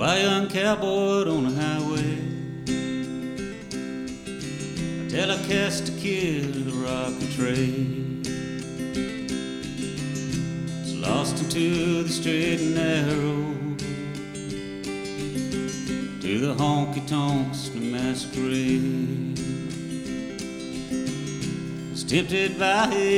by a young cowboy on the highway. A telecast to kill the rocky trail. It's lost into the straight and narrow, to the honky-tonks and the masquerade. It's tempted by